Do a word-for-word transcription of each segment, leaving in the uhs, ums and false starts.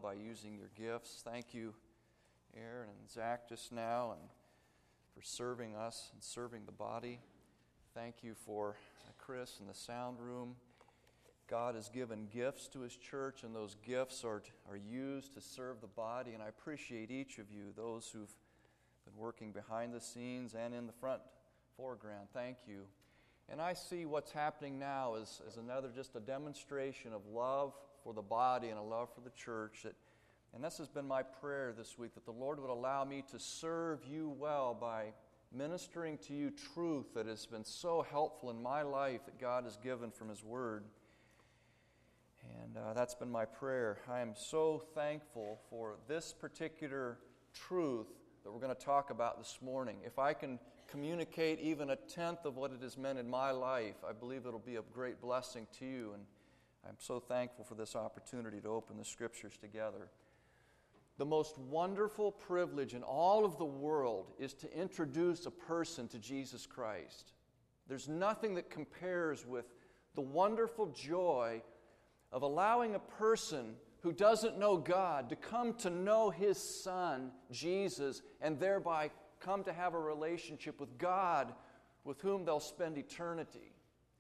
by using your gifts. Thank you, Aaron and Zach, just now, and for serving us and serving the body. Thank you for Chris in the sound room. God has given gifts to His church, and those gifts are, are used to serve the body, and I appreciate each of you, those who've been working behind the scenes and in the front foreground. Thank you. And I see what's happening now as, as another, just a demonstration of love for the body and a love for the church. That, and this has been my prayer this week, that the Lord would allow me to serve you well by ministering to you truth that has been so helpful in my life that God has given from His Word. And uh, that's been my prayer. I am so thankful for this particular truth that we're going to talk about this morning. If I can communicate even a tenth of what it has meant in my life, I believe it'll be a great blessing to you. And I'm so thankful for this opportunity to open the Scriptures together. The most wonderful privilege in all of the world is to introduce a person to Jesus Christ. There's nothing that compares with the wonderful joy of allowing a person who doesn't know God to come to know His Son, Jesus, and thereby come to have a relationship with God with whom they'll spend eternity.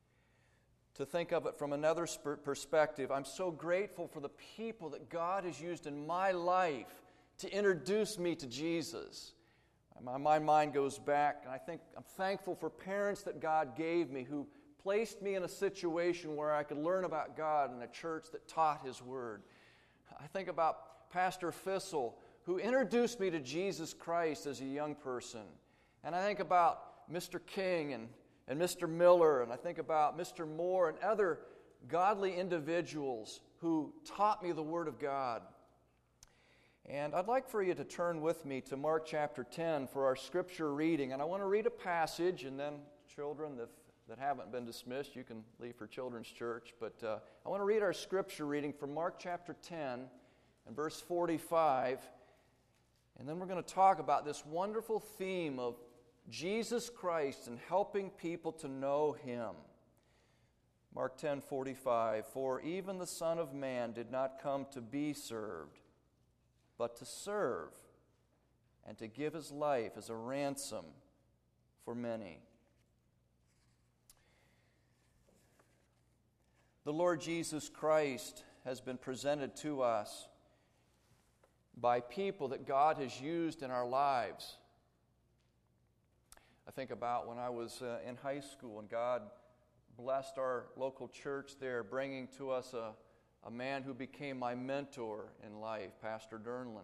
To think of it from another perspective, I'm so grateful for the people that God has used in my life to introduce me to Jesus. My, my mind goes back, and I think I'm thankful for parents that God gave me who placed me in a situation where I could learn about God in a church that taught His Word. I think about Pastor Fissel, who introduced me to Jesus Christ as a young person. And I think about Mister King and, and Mister Miller, and I think about Mister Moore and other godly individuals who taught me the Word of God. And I'd like for you to turn with me to Mark chapter ten for our Scripture reading. And I want to read a passage, and then children that, that haven't been dismissed, you can leave for Children's Church. But uh, I want to read our Scripture reading from Mark chapter ten and verse forty-five. And then we're going to talk about this wonderful theme of Jesus Christ and helping people to know Him. Mark ten forty-five, "For even the Son of Man did not come to be served, but to serve, and to give His life as a ransom for many." The Lord Jesus Christ has been presented to us by people that God has used in our lives. I think about when I was uh, in high school and God blessed our local church there, bringing to us a, a man who became my mentor in life, Pastor Dernlin.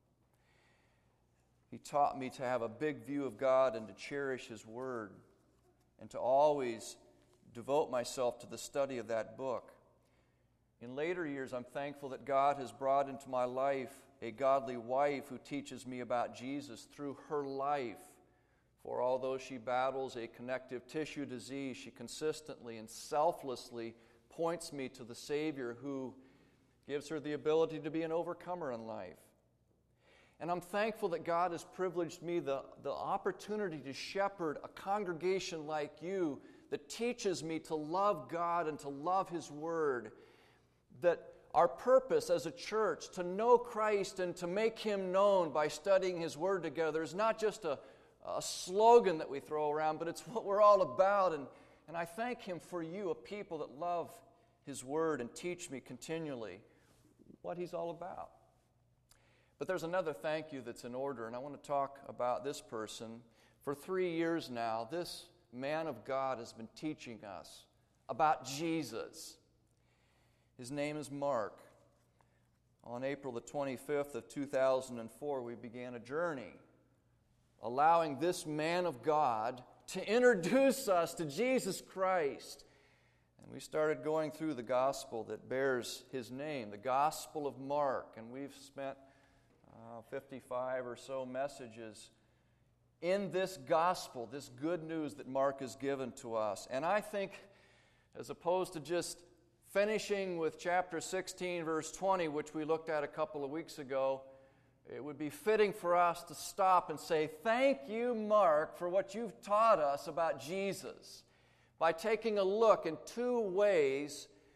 He taught me to have a big view of God and to cherish His Word and to always devote myself to the study of that book. In later years, I'm thankful that God has brought into my life a godly wife who teaches me about Jesus through her life. For although she battles a connective tissue disease, she consistently and selflessly points me to the Savior who gives her the ability to be an overcomer in life. And I'm thankful that God has privileged me the, the opportunity to shepherd a congregation like you that teaches me to love God and to love His Word. That our purpose as a church, to know Christ and to make Him known by studying His Word together, is not just a, a slogan that we throw around, but it's what we're all about. And, and I thank Him for you, a people that love His Word and teach me continually what He's all about. But there's another thank you that's in order, and I want to talk about this person. For three years now, this man of God has been teaching us about Jesus. His name is Mark. On April the twenty-fifth of two thousand four, we began a journey allowing this man of God to introduce us to Jesus Christ. And we started going through the gospel that bears his name, the Gospel of Mark. And we've spent uh, fifty-five or so messages in this gospel, this good news that Mark has given to us. And I think, as opposed to just finishing with chapter sixteen, verse twenty, which we looked at a couple of weeks ago, it would be fitting for us to stop and say, thank you, Mark, for what you've taught us about Jesus, by taking a look in two ways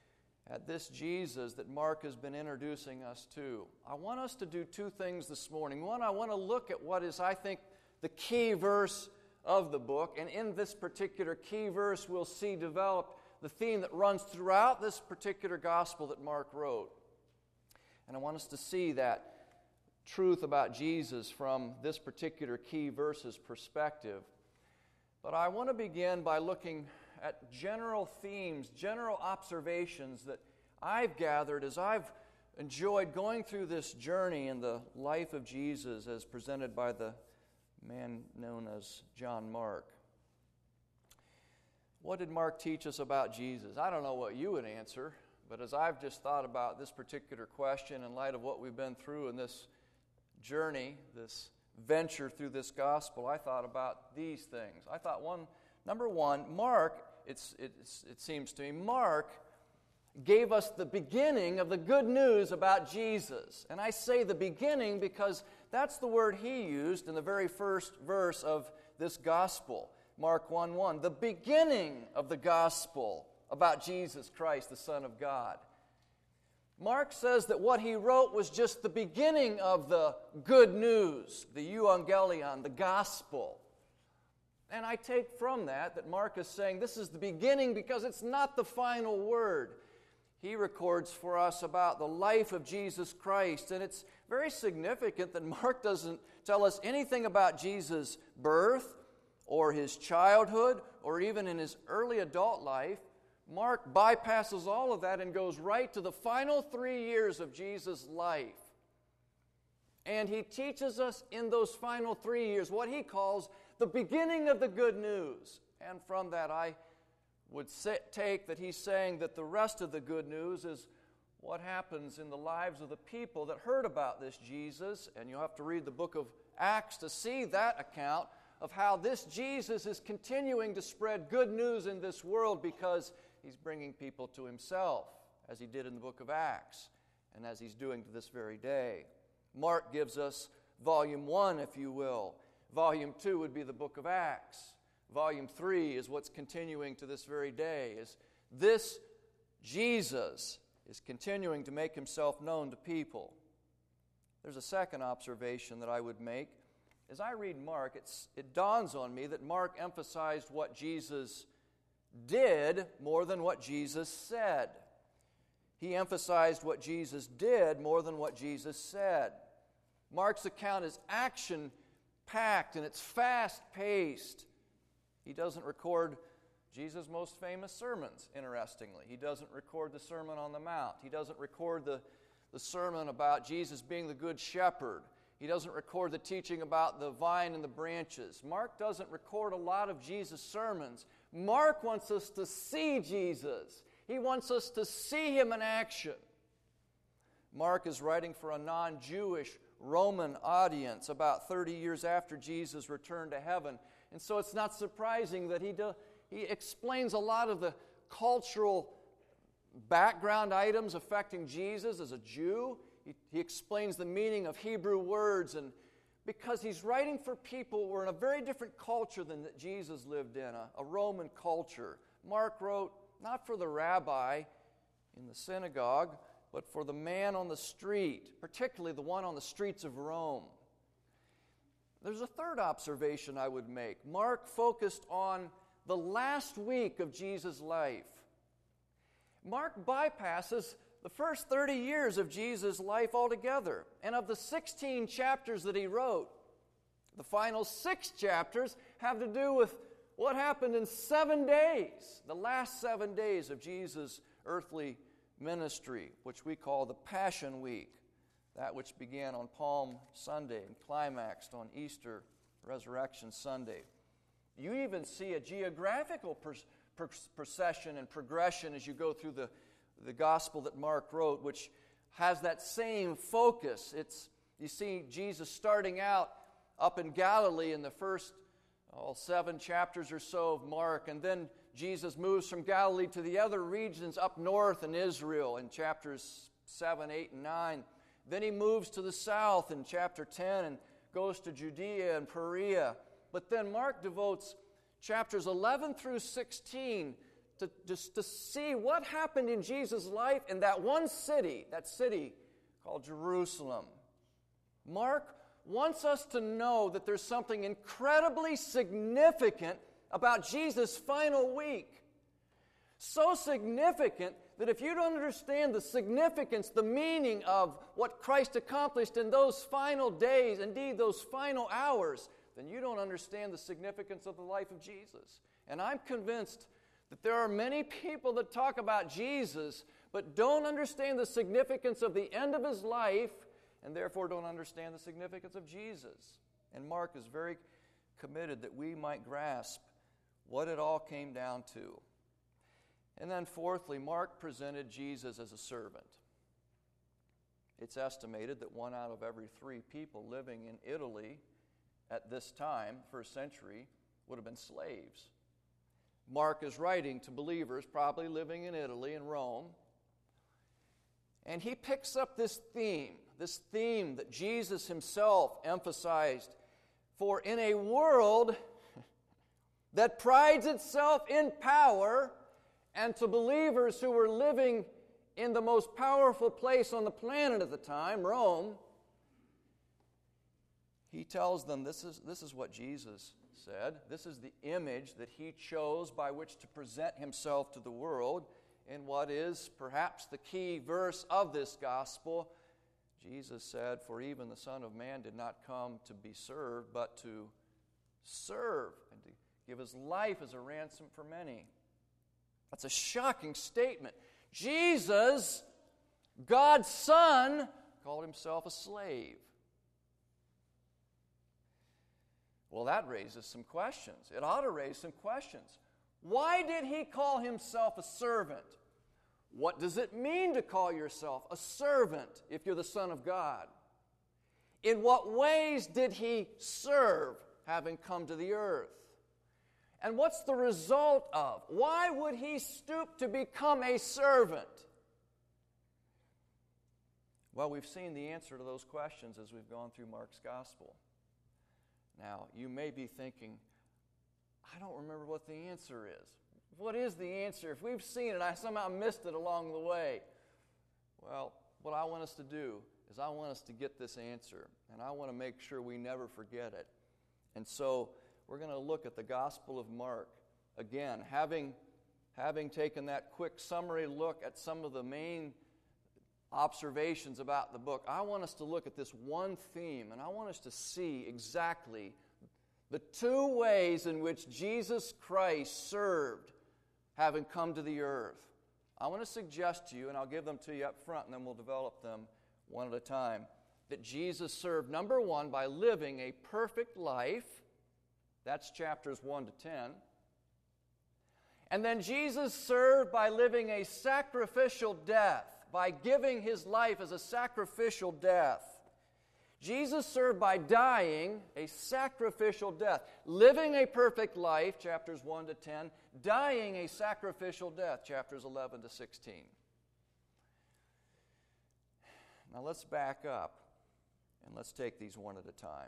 at this Jesus that Mark has been introducing us to. I want us to do two things this morning. One, I want to look at what is, I think, the key verse of the book. And in this particular key verse, we'll see developed the theme that runs throughout this particular gospel that Mark wrote. And I want us to see that truth about Jesus from this particular key verse's perspective. But I want to begin by looking at general themes, general observations that I've gathered as I've enjoyed going through this journey in the life of Jesus as presented by the man known as John Mark. What did Mark teach us about Jesus? I don't know what you would answer, but as I've just thought about this particular question in light of what we've been through in this journey, this venture through this gospel, I thought about these things. I thought, one, number one, Mark, it's, it's, it seems to me, Mark gave us the beginning of the good news about Jesus. And I say the beginning because that's the word he used in the very first verse of this gospel. Mark one one, the beginning of the gospel about Jesus Christ, the Son of God. Mark says that what he wrote was just the beginning of the good news, the euangelion, the gospel. And I take from that that Mark is saying this is the beginning because it's not the final word. He records for us about the life of Jesus Christ, and it's very significant that Mark doesn't tell us anything about Jesus' birth or his childhood or even in his early adult life. Mark bypasses all of that and goes right to the final three years of Jesus' life. And he teaches us in those final three years what he calls the beginning of the good news. And from that I would say, take that he's saying that the rest of the good news is what happens in the lives of the people that heard about this Jesus. And you'll have to read the book of Acts to see that account of how this Jesus is continuing to spread good news in this world because he's bringing people to himself, as he did in the book of Acts, and as he's doing to this very day. Mark gives us volume one, if you will. Volume two would be the book of Acts. Volume three is what's continuing to this very day. Is this Jesus is continuing to make himself known to people. There's a second observation that I would make. As I read Mark, it's, it dawns on me that Mark emphasized what Jesus did more than what Jesus said. He emphasized what Jesus did more than what Jesus said. Mark's account is action-packed and it's fast-paced. He doesn't record Jesus' most famous sermons, interestingly. He doesn't record the Sermon on the Mount. He doesn't record the, the sermon about Jesus being the good shepherd. He doesn't record the teaching about the vine and the branches. Mark doesn't record a lot of Jesus' sermons. Mark wants us to see Jesus. He wants us to see him in action. Mark is writing for a non-Jewish Roman audience about thirty years after Jesus returned to heaven. And so it's not surprising that he, do, he explains a lot of the cultural background items affecting Jesus as a Jew. He, he explains the meaning of Hebrew words, and because he's writing for people who are in a very different culture than that Jesus lived in, a, a Roman culture. Mark wrote not for the rabbi in the synagogue, but for the man on the street, particularly the one on the streets of Rome. There's a third observation I would make. Mark focused on the last week of Jesus' life. Mark bypasses the first thirty years of Jesus' life altogether. And of the sixteen chapters that he wrote, the final six chapters have to do with what happened in seven days, the last seven days of Jesus' earthly ministry, which we call the Passion Week, that which began on Palm Sunday and climaxed on Easter Resurrection Sunday. You even see a geographical per- per- procession and progression as you go through the, the gospel that Mark wrote, which has that same focus. It's you see Jesus starting out up in Galilee in the first oh, seven chapters or so of Mark, and then Jesus moves from Galilee to the other regions up north in Israel in chapters seven, eight, and nine. Then he moves to the south in chapter ten and goes to Judea and Perea. But then Mark devotes chapters eleven through sixteen to, just to see what happened in Jesus' life in that one city, that city called Jerusalem. Mark wants us to know that there's something incredibly significant about Jesus' final week. So significant that if you don't understand the significance, the meaning of what Christ accomplished in those final days, indeed those final hours, then you don't understand the significance of the life of Jesus. And I'm convinced that there are many people that talk about Jesus but don't understand the significance of the end of his life and therefore don't understand the significance of Jesus. And Mark is very committed that we might grasp what it all came down to. And then fourthly, Mark presented Jesus as a servant. It's estimated that one out of every three people living in Italy at this time, first century, would have been slaves. Mark is writing to believers probably living in Italy and Rome. And he picks up this theme, this theme that Jesus himself emphasized. For in a world that prides itself in power, and to believers who were living in the most powerful place on the planet at the time, Rome, he tells them this is, this is what Jesus said. This is the image that he chose by which to present himself to the world. In what is perhaps the key verse of this gospel, Jesus said, "For even the Son of Man did not come to be served, but to serve and to give his life as a ransom for many." That's a shocking statement. Jesus, God's Son, called himself a slave. Well, that raises some questions. It ought to raise some questions. Why did he call himself a servant? What does it mean to call yourself a servant if you're the Son of God? In what ways did he serve, having come to the earth? And what's the result of? Why would he stoop to become a servant? Well, we've seen the answer to those questions as we've gone through Mark's gospel. Now, you may be thinking, I don't remember what the answer is. What is the answer? If we've seen it, I somehow missed it along the way. Well, what I want us to do is I want us to get this answer, and I want to make sure we never forget it. And so we're going to look at the Gospel of Mark. Again, having, having taken that quick summary look at some of the main observations about the book, I want us to look at this one theme, and I want us to see exactly the two ways in which Jesus Christ served, having come to the earth. I want to suggest to you, and I'll give them to you up front, and then we'll develop them one at a time, that Jesus served, number one, by living a perfect life. That's chapters one to ten. And then Jesus served by living a sacrificial death, by giving his life as a sacrificial death. Jesus served by dying a sacrificial death, living a perfect life, chapters one to ten, dying a sacrificial death, chapters eleven to sixteen. Now let's back up and let's take these one at a time.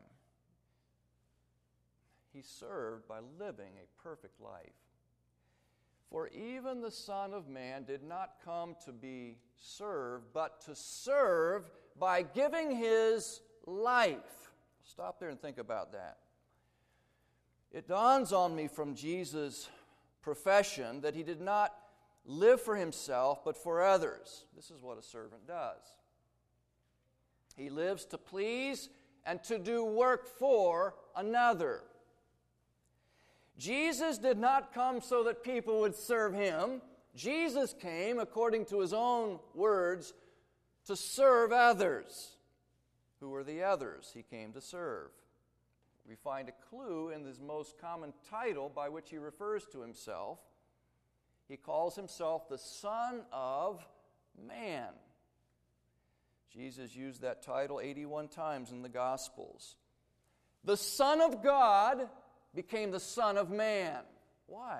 He served by living a perfect life. For even the Son of Man did not come to be served, but to serve by giving his life. Stop there and think about that. It dawns on me from Jesus' profession that he did not live for himself, but for others. This is what a servant does. He lives to please and to do work for another. Jesus did not come so that people would serve him. Jesus came, according to his own words, to serve others. Who were the others he came to serve? We find a clue in his most common title by which he refers to himself. He calls himself the Son of Man. Jesus used that title eighty-one times in the Gospels. The Son of God became the Son of Man. Why?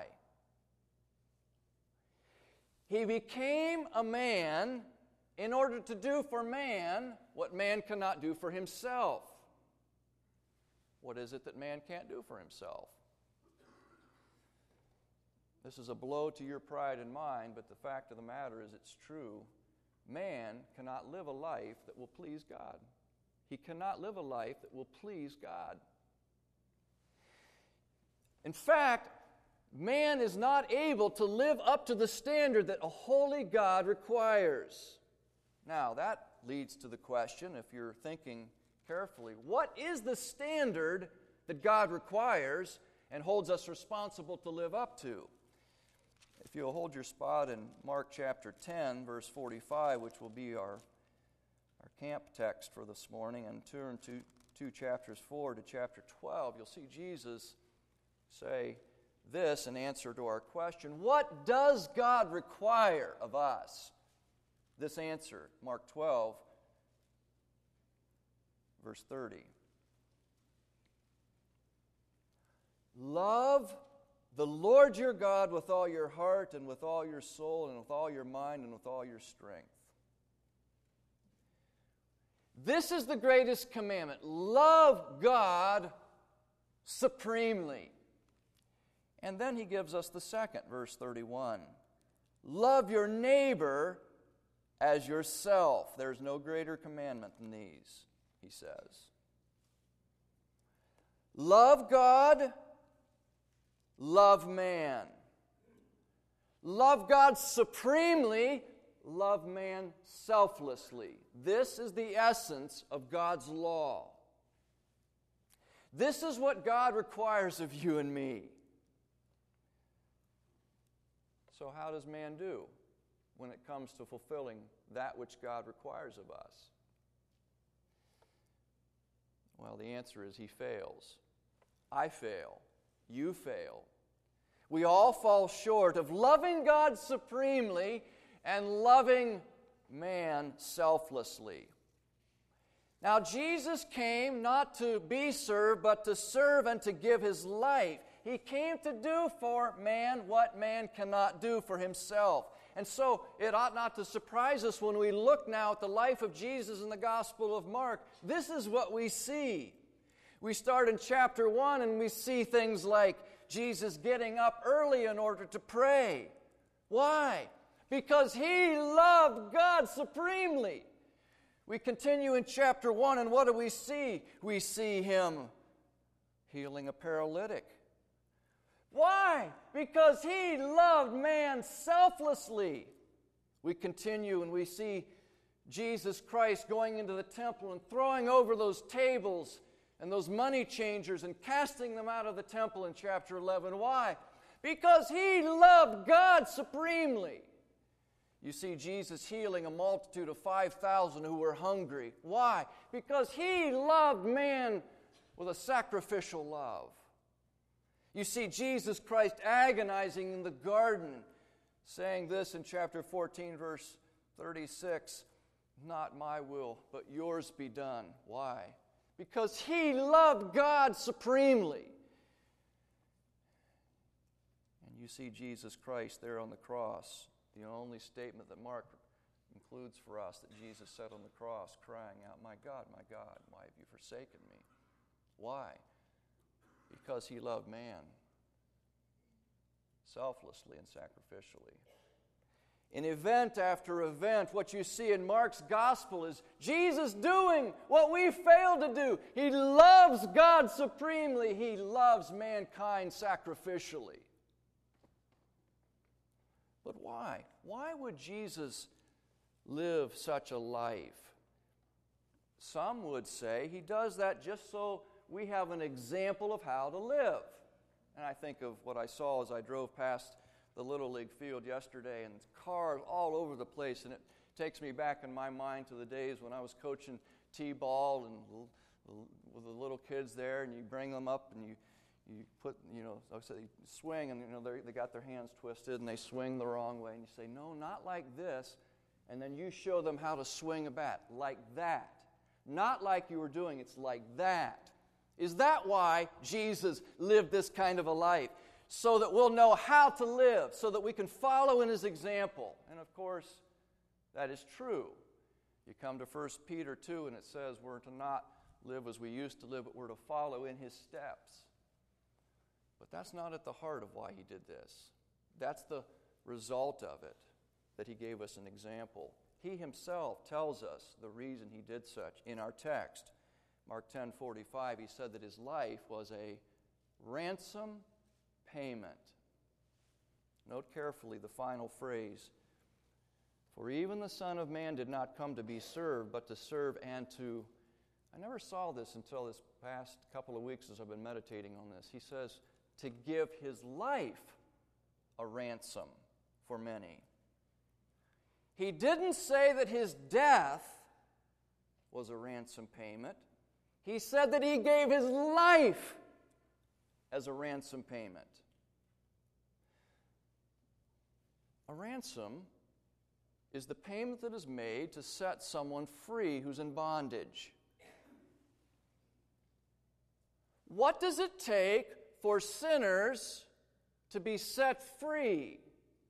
He became a man in order to do for man what man cannot do for himself. What is it that man can't do for himself? This is a blow to your pride and mine, but the fact of the matter is it's true. Man cannot live a life that will please God. He cannot live a life that will please God. In fact, man is not able to live up to the standard that a holy God requires. Now, that leads to the question, if you're thinking carefully, what is the standard that God requires and holds us responsible to live up to? If you'll hold your spot in Mark chapter ten, verse forty-five, which will be our, our camp text for this morning, and turn to two chapters forward to chapter twelve, you'll see Jesus say this in answer to our question, what does God require of us? This answer, Mark twelve, verse thirty. Love the Lord your God with all your heart and with all your soul and with all your mind and with all your strength. This is the greatest commandment. Love God supremely. And then he gives us the second, verse thirty-one. Love your neighbor as yourself. There's no greater commandment than these, he says. Love God, love man. Love God supremely, love man selflessly. This is the essence of God's law. This is what God requires of you and me. So how does man do when it comes to fulfilling that which God requires of us? Well, the answer is he fails. I fail. You fail. We all fall short of loving God supremely and loving man selflessly. Now, Jesus came not to be served, but to serve and to give his life. He came to do for man what man cannot do for himself. And so it ought not to surprise us when we look now at the life of Jesus in the Gospel of Mark. This is what we see. We start in chapter one and we see things like Jesus getting up early in order to pray. Why? Because he loved God supremely. We continue in chapter one, and what do we see? We see him healing a paralytic. Why? Because he loved man selflessly. We continue and we see Jesus Christ going into the temple and throwing over those tables and those money changers and casting them out of the temple in chapter eleven. Why? Because he loved God supremely. You see Jesus healing a multitude of five thousand who were hungry. Why? Because he loved man with a sacrificial love. You see Jesus Christ agonizing in the garden, saying this in chapter fourteen, verse thirty-six, not my will, but yours be done. Why? Because he loved God supremely. And you see Jesus Christ there on the cross, the only statement that Mark includes for us that Jesus said on the cross, crying out, my God, my God, why have you forsaken me? Why? Because he loved man selflessly and sacrificially. In event after event, what you see in Mark's gospel is Jesus doing what we fail to do. He loves God supremely. He loves mankind sacrificially. But why? Why would Jesus live such a life? Some would say he does that just so we have an example of how to live. And I think of what I saw as I drove past the Little League field yesterday, and cars all over the place, and it takes me back in my mind to the days when I was coaching t-ball and with the little kids there, and you bring them up and you you put, you know, like I said, you swing, and you know they got their hands twisted and they swing the wrong way, and you say, no, not like this, and then you show them how to swing a bat like that, not like you were doing, it's like that. Is that why Jesus lived this kind of a life? So that we'll know how to live, so that we can follow in his example. And of course, that is true. You come to First Peter two, and it says we're to not live as we used to live, but we're to follow in his steps. But that's not at the heart of why he did this. That's the result of it, that he gave us an example. He himself tells us the reason he did such. In our text, Mark ten forty-five, he said that his life was a ransom payment. Note carefully the final phrase. For even the Son of Man did not come to be served, but to serve and to... I never saw this until this past couple of weeks as I've been meditating on this. He says, to give his life a ransom for many. He didn't say that his death was a ransom payment. He said that he gave his life as a ransom payment. A ransom is the payment that is made to set someone free who's in bondage. What does it take for sinners to be set free?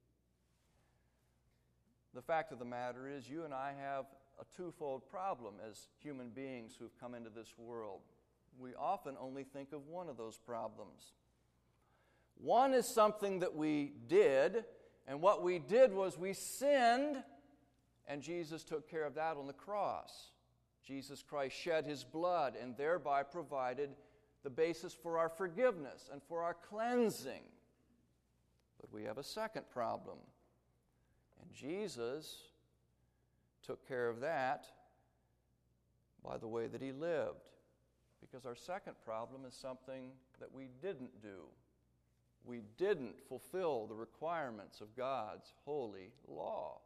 The fact of the matter is, you and I have a twofold problem as human beings who've come into this world. We often only think of one of those problems. One is something that we did, and what we did was we sinned, and Jesus took care of that on the cross. Jesus Christ shed his blood and thereby provided the basis for our forgiveness and for our cleansing. But we have a second problem. And Jesus took care of that by the way that he lived. Because our second problem is something that we didn't do. We didn't fulfill the requirements of God's holy law.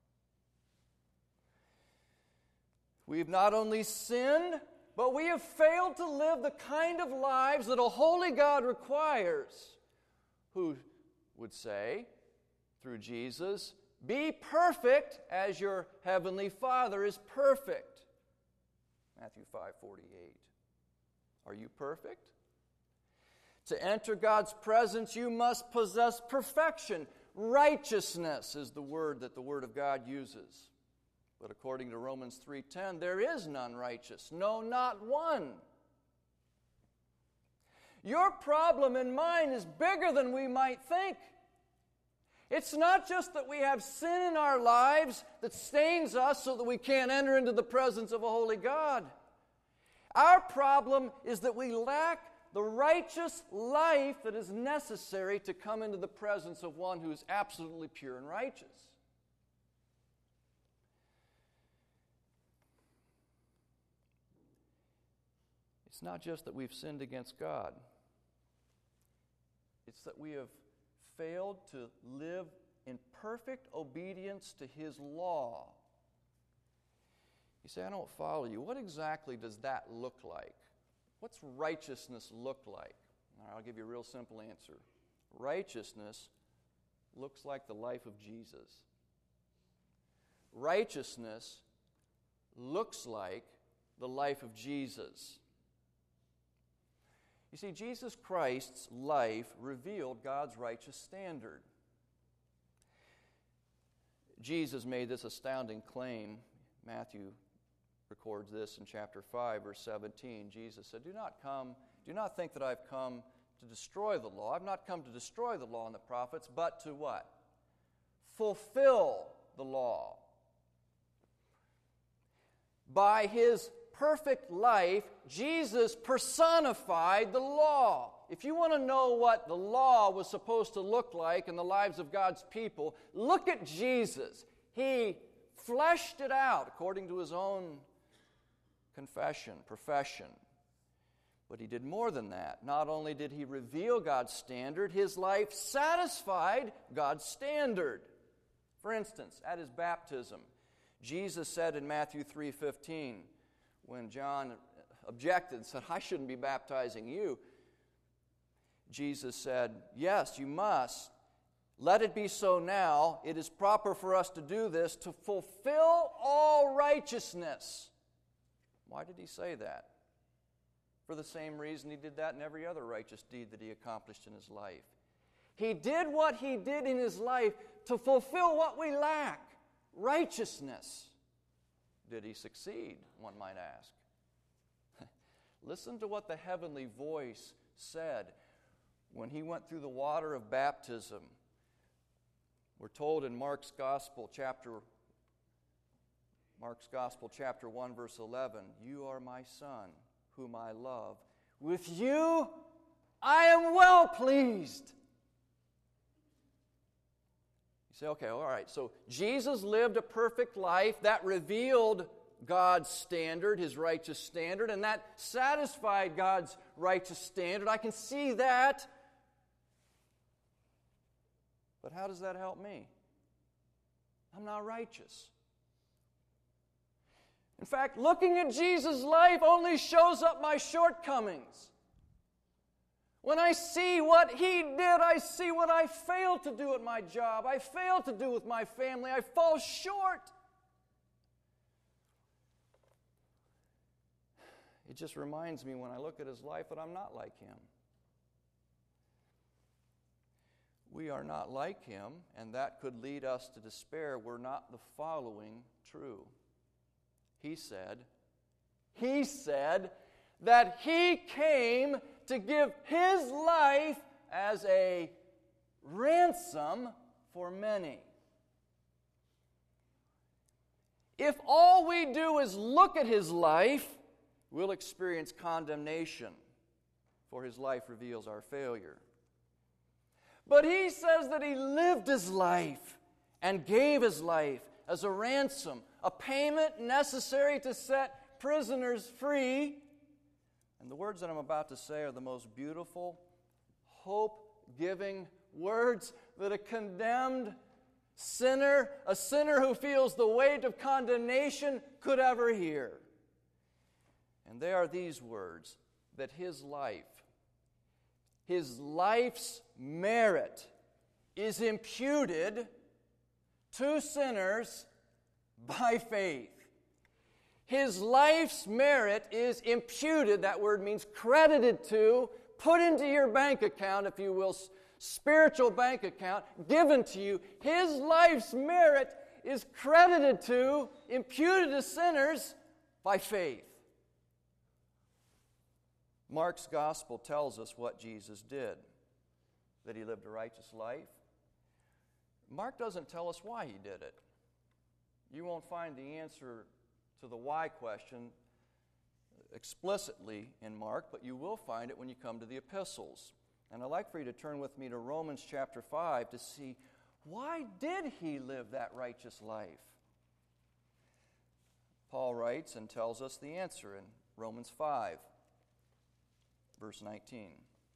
We've not only sinned, but we have failed to live the kind of lives that a holy God requires, who would say, through Jesus, be perfect as your heavenly Father is perfect. Matthew five forty-eight. Are you perfect? To enter God's presence, you must possess perfection. Righteousness is the word that the Word of God uses. But according to Romans three ten, there is none righteous, no, not one. Your problem and mine is bigger than we might think. It's not just that we have sin in our lives that stains us so that we can't enter into the presence of a holy God. Our problem is that we lack the righteous life that is necessary to come into the presence of one who is absolutely pure and righteous. It's not just that we've sinned against God. It's that we have failed to live in perfect obedience to his law. You say, I don't follow you. What exactly does that look like? What's righteousness look like? All right, I'll give you a real simple answer. Righteousness looks like the life of Jesus. Righteousness looks like the life of Jesus. You see, Jesus Christ's life revealed God's righteous standard. Jesus made this astounding claim. Matthew records this in chapter five, verse seventeen. Jesus said, Do not come, do not think that I've come to destroy the law. I've not come to destroy the law and the prophets, but to what? Fulfill the law. By his perfect life, Jesus personified the law. If you want to know what the law was supposed to look like in the lives of God's people, look at Jesus. He fleshed it out according to his own confession, profession. But he did more than that. Not only did he reveal God's standard, his life satisfied God's standard. For instance, at his baptism, Jesus said in Matthew three fifteen, when John objected and said, I shouldn't be baptizing you, Jesus said, yes, you must. Let it be so now. It is proper for us to do this to fulfill all righteousness. Why did he say that? For the same reason he did that in every other righteous deed that he accomplished in his life. He did what he did in his life to fulfill what we lack, righteousness. Did he succeed, one might ask? Listen to what the heavenly voice said when he went through the water of baptism. We're told in Mark's Gospel, chapter Mark's Gospel, chapter one, verse eleven, "You are my Son, whom I love. With you I am well pleased." You say, okay, all right, so Jesus lived a perfect life that revealed God's standard, His righteous standard, and that satisfied God's righteous standard. I can see that. But how does that help me? I'm not righteous. In fact, looking at Jesus' life only shows up my shortcomings. When I see what He did, I see what I failed to do at my job. I failed to do with my family. I fall short. It just reminds me when I look at His life that I'm not like Him. We are not like Him, and that could lead us to despair were not the following true. He said, He said that He came to give His life as a ransom for many. If all we do is look at His life, we'll experience condemnation, for His life reveals our failure. But He says that He lived His life and gave His life as a ransom, a payment necessary to set prisoners free. And the words that I'm about to say are the most beautiful, hope-giving words that a condemned sinner, a sinner who feels the weight of condemnation, could ever hear. And they are these words, that His life, His life's merit is imputed to sinners by faith. His life's merit is imputed, that word means credited to, put into your bank account, if you will, spiritual bank account, given to you. His life's merit is credited to, imputed to sinners by faith. Mark's Gospel tells us what Jesus did, that He lived a righteous life. Mark doesn't tell us why He did it. You won't find the answer to the why question explicitly in Mark, but you will find it when you come to the epistles. And I'd like for you to turn with me to Romans chapter five to see, why did He live that righteous life? Paul writes and tells us the answer in Romans five, verse nineteen.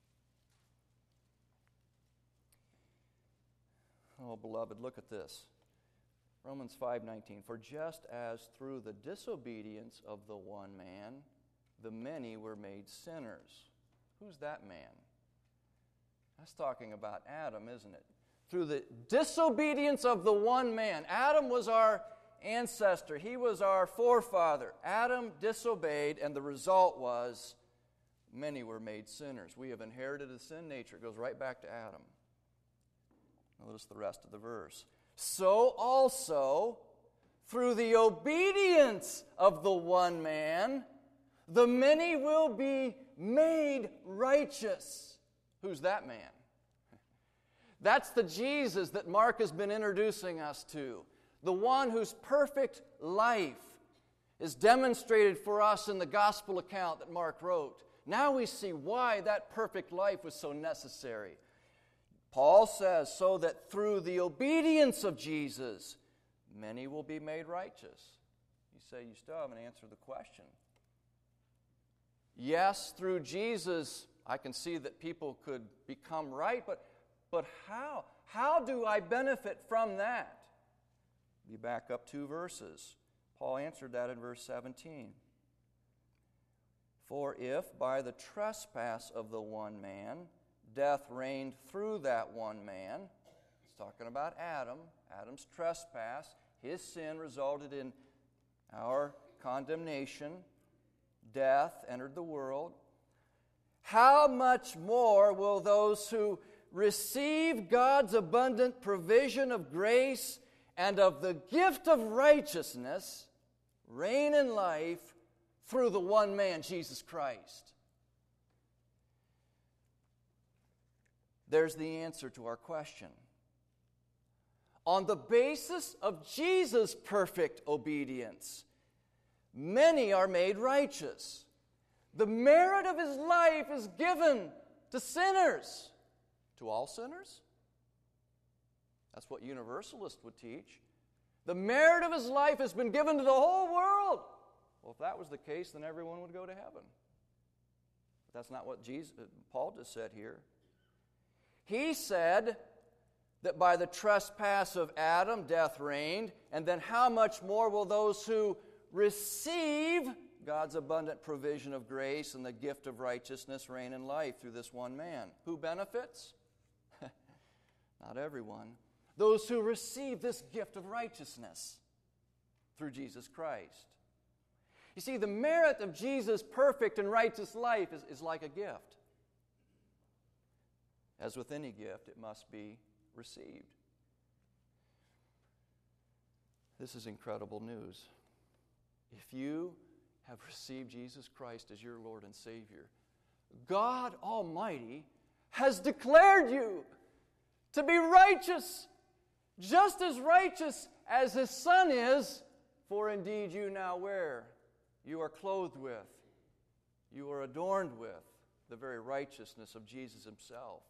Oh, beloved, look at this. Romans five nineteen. For just as through the disobedience of the one man, the many were made sinners. Who's that man? That's talking about Adam, isn't it? Through the disobedience of the one man. Adam was our ancestor. He was our forefather. Adam disobeyed, and the result was many were made sinners. We have inherited a sin nature. It goes right back to Adam. Notice the rest of the verse. So also, through the obedience of the one man, the many will be made righteous. Who's that man? That's the Jesus that Mark has been introducing us to. The one whose perfect life is demonstrated for us in the gospel account that Mark wrote. Now we see why that perfect life was so necessary. Paul says, so that through the obedience of Jesus, many will be made righteous. You say, you still haven't answered the question. Yes, through Jesus, I can see that people could become right, but, but how? How do I benefit from that? You back up two verses. Paul answered that in verse seventeen. For if by the trespass of the one man, death reigned through that one man. It's talking about Adam. Adam's trespass. His sin resulted in our condemnation. Death entered the world. How much more will those who receive God's abundant provision of grace and of the gift of righteousness reign in life through the one man, Jesus Christ? There's the answer to our question. on the basis of Jesus' perfect obedience, many are made righteous. The merit of his life is given to sinners. To all sinners? That's what Universalists would teach. The merit of his life has been given to the whole world. Well, if that was the case, then everyone would go to heaven. But that's not what Jesus, Paul just said here. He said that by the trespass of Adam, death reigned, and then how much more will those who receive God's abundant provision of grace and the gift of righteousness reign in life through this one man? Who benefits? Not everyone. Those who receive this gift of righteousness through Jesus Christ. You see, the merit of Jesus' perfect and righteous life is, is like a gift. As with any gift, it must be received. This is incredible news. If you have received Jesus Christ as your Lord and Savior, God Almighty has declared you to be righteous, just as righteous as His Son is, for indeed you now wear, you are clothed with, you are adorned with the very righteousness of Jesus Himself.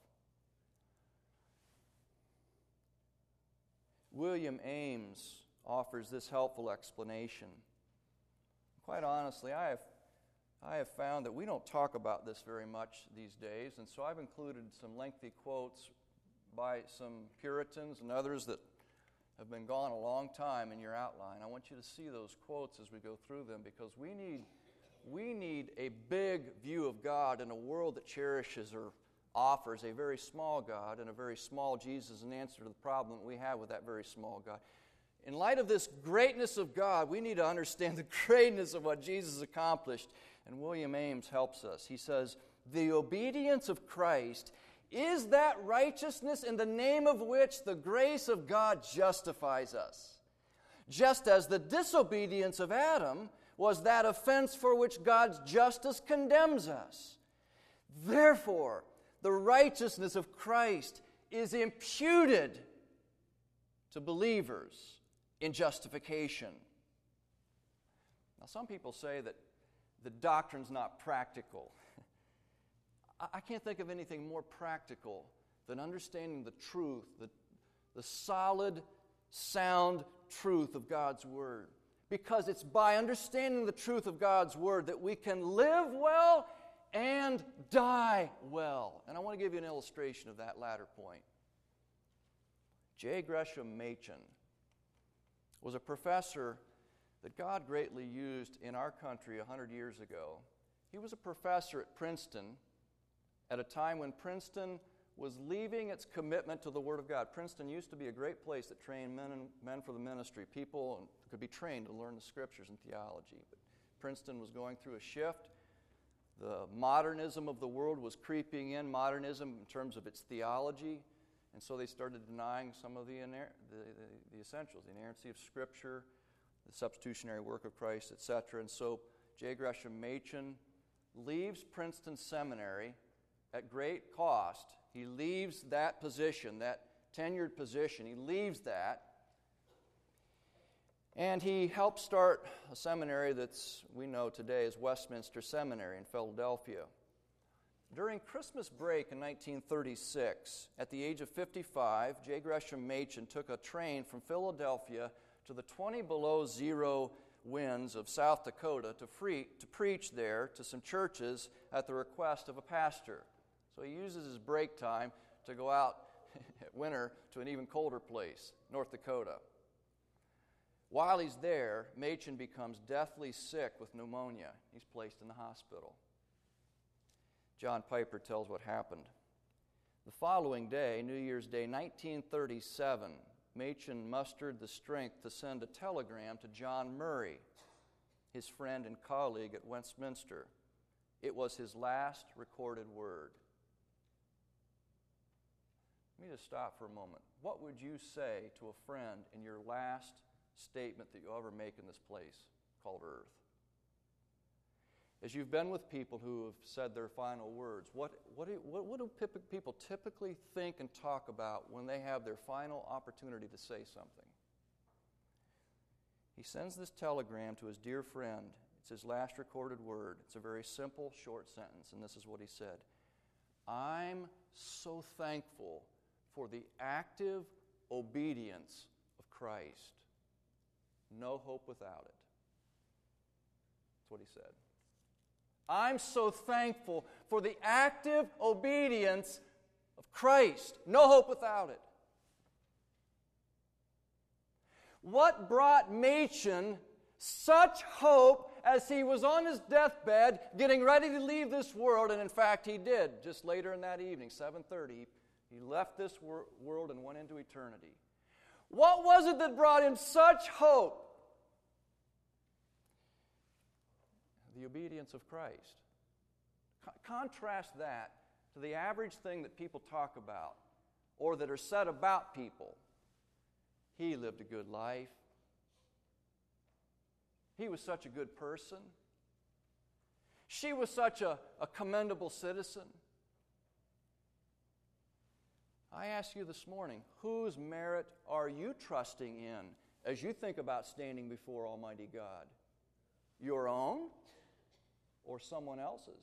William Ames offers this helpful explanation. Quite honestly, I have, I have found that we don't talk about this very much these days, and so I've included some lengthy quotes by some Puritans and others that have been gone a long time in your outline. I want you to see those quotes as we go through them, because we need, we need a big view of God in a world that cherishes or offers a very small God and a very small Jesus in answer to the problem that we have with that very small God. In light of this greatness of God, we need to understand the greatness of what Jesus accomplished. And William Ames helps us. He says, "The obedience of Christ is that righteousness in the name of which the grace of God justifies us, just as the disobedience of Adam was that offense for which God's justice condemns us. Therefore, the righteousness of Christ is imputed to believers in justification." Now, some people say that the doctrine's not practical. I can't think of anything more practical than understanding the truth, the, the solid, sound truth of God's Word. Because it's by understanding the truth of God's Word that we can live well and die well. And I want to give you an illustration of that latter point. J. Gresham Machen was a professor that God greatly used in our country a hundred years ago. He was a professor at Princeton at a time when Princeton was leaving its commitment to the Word of God. Princeton used to be a great place that trained men and men for the ministry. People could be trained to learn the Scriptures and theology. But Princeton was going through a shift. The modernism of the world was creeping in, modernism in terms of its theology, and so they started denying some of the, iner- the, the, the essentials, the inerrancy of Scripture, the substitutionary work of Christ, et cetera. And so J. Gresham Machen leaves Princeton Seminary at great cost. He leaves that position, that tenured position. He leaves that, and he helped start a seminary that's, we know today, is Westminster Seminary in Philadelphia. During Christmas break in nineteen thirty-six, at the age of fifty-five, J. Gresham Machen took a train from Philadelphia to the twenty below zero winds of South Dakota to, free, to preach there to some churches at the request of a pastor. So he uses his break time to go out at winter to an even colder place, North Dakota. While he's there, Machen becomes deathly sick with pneumonia. He's placed in the hospital. John Piper tells what happened. The following day, New Year's Day, nineteen thirty-seven, Machen mustered the strength to send a telegram to John Murray, his friend and colleague at Westminster. It was his last recorded word. Let me just stop for a moment. What would you say to a friend in your last statement that you ever make in this place called Earth? as you've been with people who have said their final words, what, what, do, what, what do people typically think and talk about when they have their final opportunity to say something? He sends this telegram to his dear friend. It's his last recorded word. It's a very simple, short sentence, and this is what he said. I'm so thankful for the active obedience of Christ. No hope without it. That's what he said. I'm so thankful for the active obedience of Christ. No hope without it. What brought Machen such hope as he was on his deathbed, getting ready to leave this world, and in fact he did, just later in that evening, seven thirty, he left this wor- world and went into eternity. What was it that brought him such hope? The obedience of Christ. Co- contrast that to the average thing that people talk about or that are said about people. He lived a good life. He was such a good person. She was such a, a commendable citizen. I ask you this morning, whose merit are you trusting in as you think about standing before Almighty God? Your own or someone else's?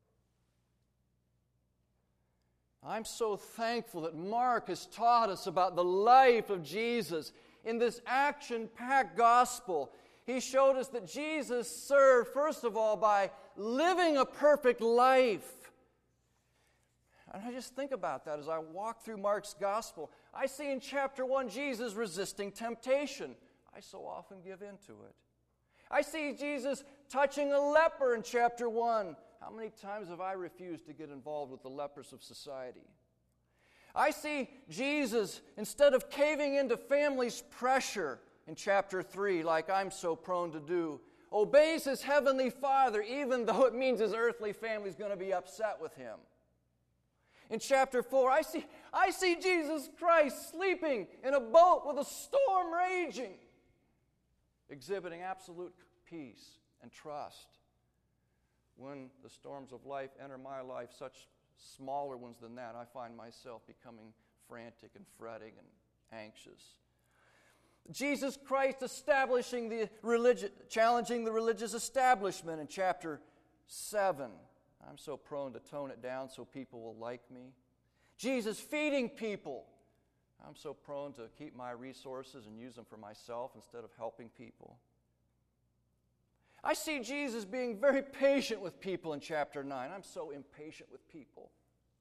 I'm so thankful that Mark has taught us about the life of Jesus in this action-packed gospel. He showed us that Jesus served, first of all, by living a perfect life. And I just think about that as I walk through Mark's gospel. I see in chapter one Jesus resisting temptation. I so often give in to it. I see Jesus touching a leper in chapter one. How many times have I refused to get involved with the lepers of society? I see Jesus, instead of caving into family's pressure in chapter three, like I'm so prone to do, obeys his heavenly Father, even though it means his earthly family is going to be upset with him. In chapter four, I see, I see Jesus Christ sleeping in a boat with a storm raging, exhibiting absolute peace and trust. When the storms of life enter my life, such smaller ones than that, I find myself becoming frantic and fretting and anxious. Jesus Christ establishing the religious, challenging the religious establishment in chapter seven. I'm so prone to tone it down so people will like me. Jesus feeding people. I'm so prone to keep my resources and use them for myself instead of helping people. I see Jesus being very patient with people in chapter nine. I'm so impatient with people.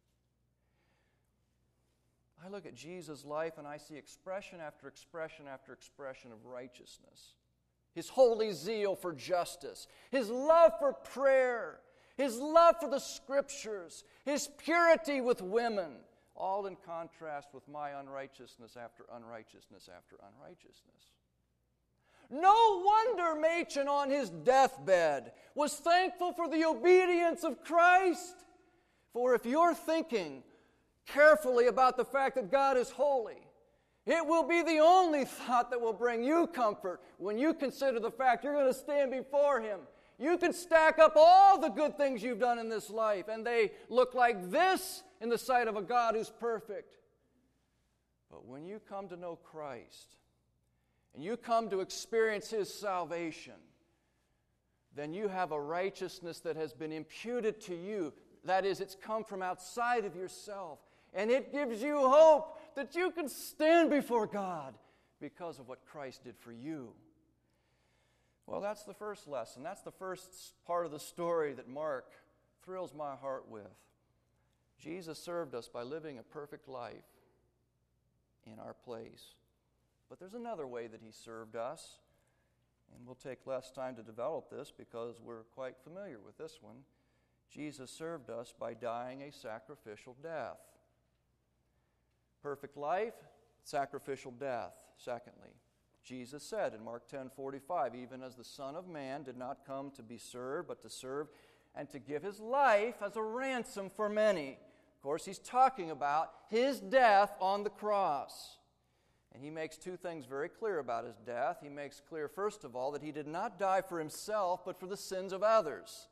I look at Jesus' life and I see expression after expression after expression of righteousness. His holy zeal for justice, his love for prayer, his love for the Scriptures, his purity with women, all in contrast with my unrighteousness after unrighteousness after unrighteousness. No wonder Machen on his deathbed was thankful for the obedience of Christ. For if you're thinking carefully about the fact that God is holy, it will be the only thought that will bring you comfort when you consider the fact you're going to stand before Him. You can stack up all the good things you've done in this life, and they look like this in the sight of a God who's perfect. But when you come to know Christ, and you come to experience His salvation, then you have a righteousness that has been imputed to you. That is, it's come from outside of yourself. And it gives you hope that you can stand before God because of what Christ did for you. Well, that's the first lesson. That's the first part of the story that Mark thrills my heart with. Jesus served us by living a perfect life in our place. But there's another way that He served us, and we'll take less time to develop this because we're quite familiar with this one. Jesus served us by dying a sacrificial death. Perfect life, sacrificial death. Secondly, Jesus said in Mark ten forty-five, even as the Son of Man did not come to be served, but to serve and to give His life as a ransom for many. Of course, He's talking about His death on the cross. And He makes two things very clear about His death. He makes clear, first of all, that He did not die for Himself, but for the sins of others.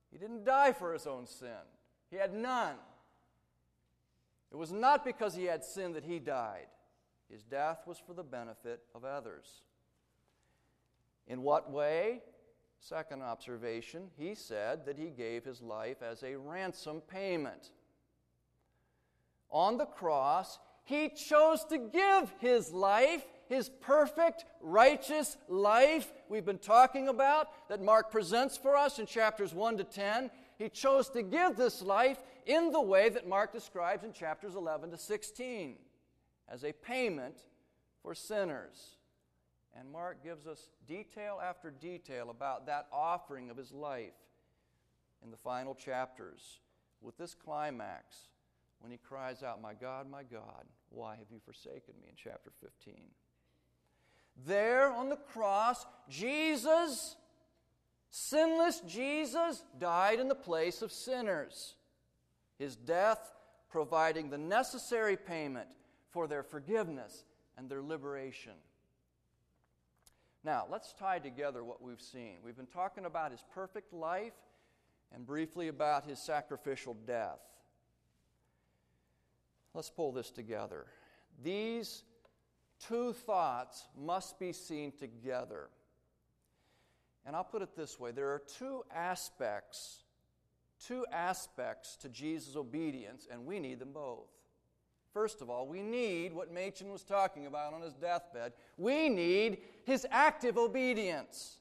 He didn't die for his own sin. He had none. It was not because he had sin that he died. His death was for the benefit of others. In what way? Second observation, he said that he gave his life as a ransom payment. On the cross, he chose to give his life, his perfect, righteous life we've been talking about, that Mark presents for us in chapters one to ten. He chose to give this life in the way that Mark describes in chapters eleven to sixteen, as a payment for sinners. And Mark gives us detail after detail about that offering of his life in the final chapters, with this climax when he cries out, "My God, my God, why have you forsaken me?" in chapter fifteen. There on the cross, Jesus, sinless Jesus, died in the place of sinners. His death providing the necessary payment for their forgiveness and their liberation. Now, let's tie together what we've seen. We've been talking about his perfect life and briefly about his sacrificial death. Let's pull this together. These two thoughts must be seen together. And I'll put it this way. There are two aspects, two aspects to Jesus' obedience, and we need them both. First of all, we need what Machen was talking about on his deathbed. We need his active obedience.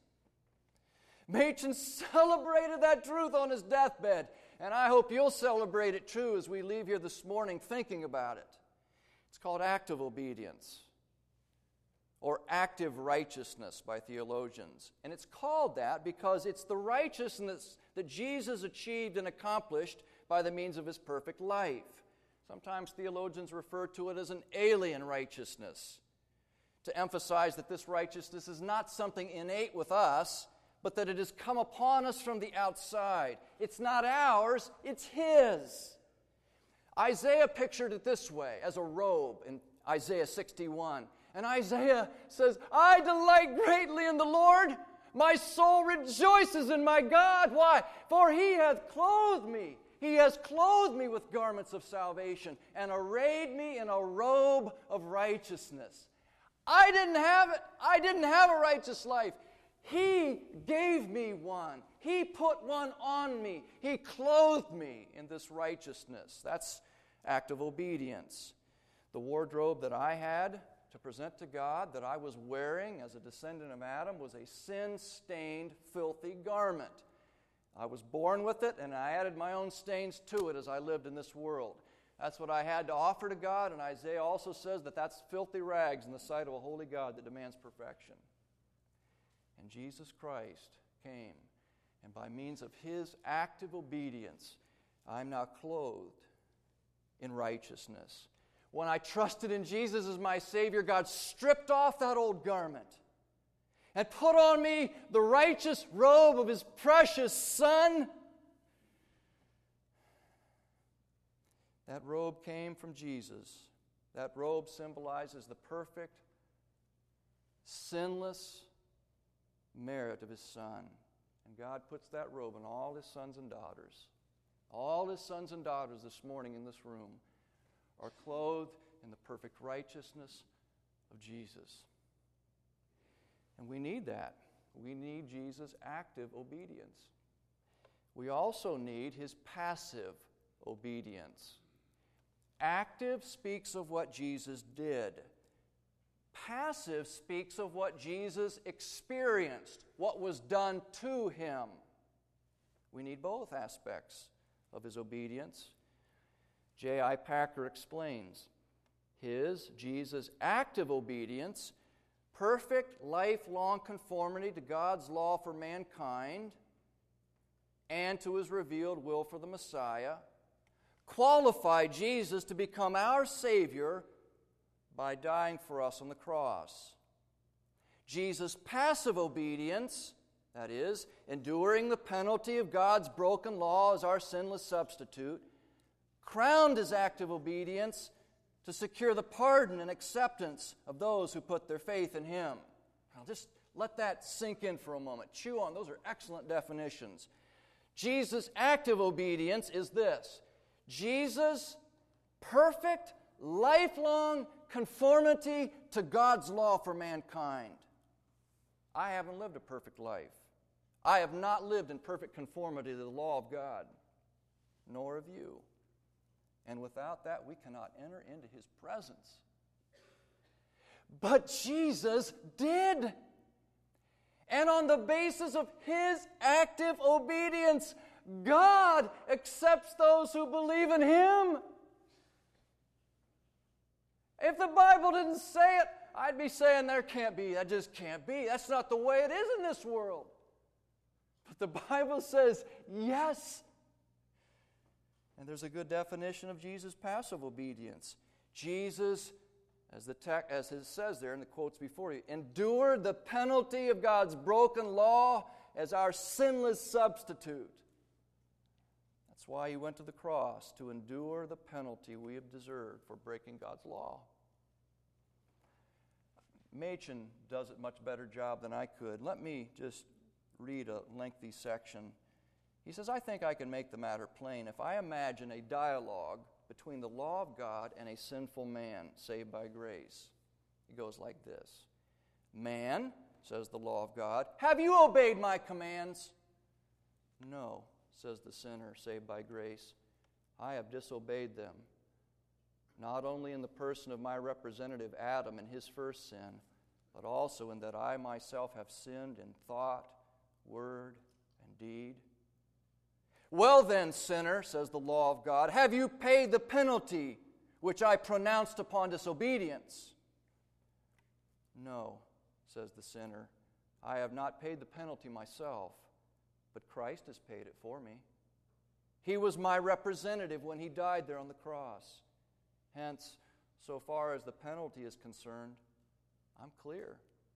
Machen celebrated that truth on his deathbed, and I hope you'll celebrate it too as we leave here this morning thinking about it. It's called active obedience, or active righteousness by theologians. And it's called that because it's the righteousness that Jesus achieved and accomplished by the means of his perfect life. Sometimes theologians refer to it as an alien righteousness, to emphasize that this righteousness is not something innate with us, but that it has come upon us from the outside. It's not ours, it's his. Isaiah pictured it this way, as a robe in Isaiah sixty-one. And Isaiah says, "I delight greatly in the Lord. My soul rejoices in my God." Why? For he hath clothed me. He has clothed me with garments of salvation and arrayed me in a robe of righteousness. I didn't have it. I didn't have a righteous life. He gave me one. He put one on me. He clothed me in this righteousness. That's active obedience. The wardrobe that I had to present to God, that I was wearing as a descendant of Adam, was a sin-stained, filthy garment. I was born with it, and I added my own stains to it as I lived in this world. That's what I had to offer to God, and Isaiah also says that that's filthy rags in the sight of a holy God that demands perfection. And Jesus Christ came, and by means of his active obedience, I'm now clothed in righteousness. When I trusted in Jesus as my Savior, God stripped off that old garment and put on me the righteous robe of his precious Son. That robe came from Jesus. That robe symbolizes the perfect, sinless merit of his Son. And God puts that robe on all his sons and daughters. All his sons and daughters this morning in this room are clothed in the perfect righteousness of Jesus. And we need that. We need Jesus' active obedience. We also need his passive obedience. Active speaks of what Jesus did. Passive speaks of what Jesus experienced, what was done to him. We need both aspects of his obedience. J I Packer explains his, Jesus' active obedience, perfect lifelong conformity to God's law for mankind and to his revealed will for the Messiah, qualified Jesus to become our Savior by dying for us on the cross. Jesus' passive obedience, that is, enduring the penalty of God's broken law as our sinless substitute, crowned his active obedience to secure the pardon and acceptance of those who put their faith in him. Now just let that sink in for a moment. Chew on. Those are excellent definitions. Jesus' active obedience is this: Jesus' perfect, lifelong conformity to God's law for mankind. I haven't lived a perfect life. I have not lived in perfect conformity to the law of God, nor have you. And without that, we cannot enter into His presence. But Jesus did. And on the basis of His active obedience, God accepts those who believe in Him. If the Bible didn't say it, I'd be saying there can't be, that just can't be. That's not the way it is in this world. But the Bible says yes. And there's a good definition of Jesus' passive obedience. Jesus, as the text, as it says there in the quotes before you, endured the penalty of God's broken law as our sinless substitute. That's why He went to the cross, to endure the penalty we have deserved for breaking God's law. Machen does a much better job than I could. Let me just read a lengthy section. He says, I think I can make the matter plain if I imagine a dialogue between the law of God and a sinful man saved by grace. It goes like this. Man, says the law of God, have you obeyed my commands? No, says the sinner saved by grace. I have disobeyed them, not only in the person of my representative Adam in his first sin, but also in that I myself have sinned in thought, word, and deed. Well then, sinner, says the law of God, have you paid the penalty which I pronounced upon disobedience? No, says the sinner, I have not paid the penalty myself, but Christ has paid it for me. He was my representative when He died there on the cross. Hence, so far as the penalty is concerned, I'm clear.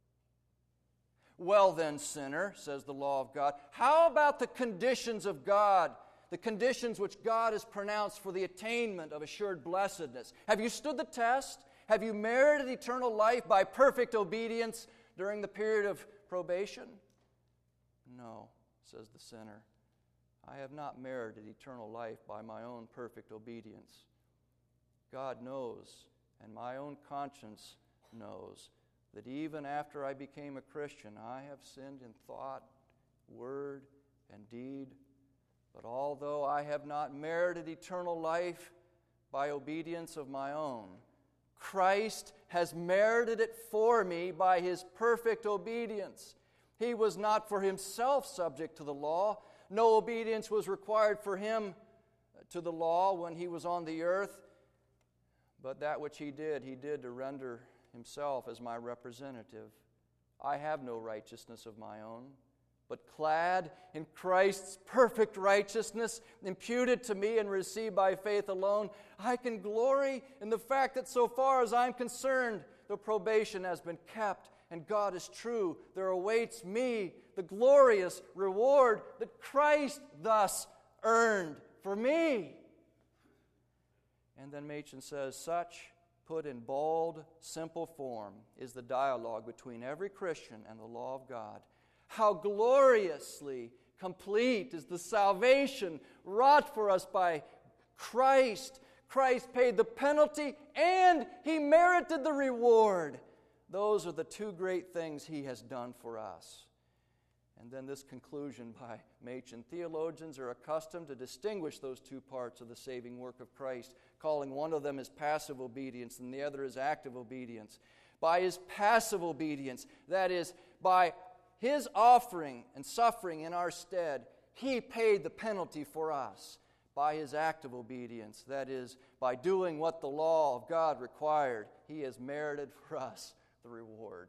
Well then, sinner, says the law of God, how about the conditions of God, the conditions which God has pronounced for the attainment of assured blessedness? Have you stood the test? Have you merited eternal life by perfect obedience during the period of probation? No, says the sinner. I have not merited eternal life by my own perfect obedience. God knows, and my own conscience knows, that even after I became a Christian, I have sinned in thought, word, and deed. But although I have not merited eternal life by obedience of my own, Christ has merited it for me by His perfect obedience. He was not for Himself subject to the law. No obedience was required for Him to the law when He was on the earth. But that which He did, He did to render Himself as my representative. I have no righteousness of my own, but clad in Christ's perfect righteousness, imputed to me and received by faith alone, I can glory in the fact that so far as I'm concerned, the probation has been kept and God is true. There awaits me the glorious reward that Christ thus earned for me. And then Machen says, such, put in bold, simple form, is the dialogue between every Christian and the law of God. How gloriously complete is the salvation wrought for us by Christ. Christ paid the penalty and He merited the reward. Those are the two great things He has done for us. And then this conclusion by Machen. Theologians are accustomed to distinguish those two parts of the saving work of Christ, calling one of them as passive obedience and the other as active obedience. By His passive obedience, that is, by His offering and suffering in our stead, He paid the penalty for us. By His active obedience, that is, by doing what the law of God required, He has merited for us the reward.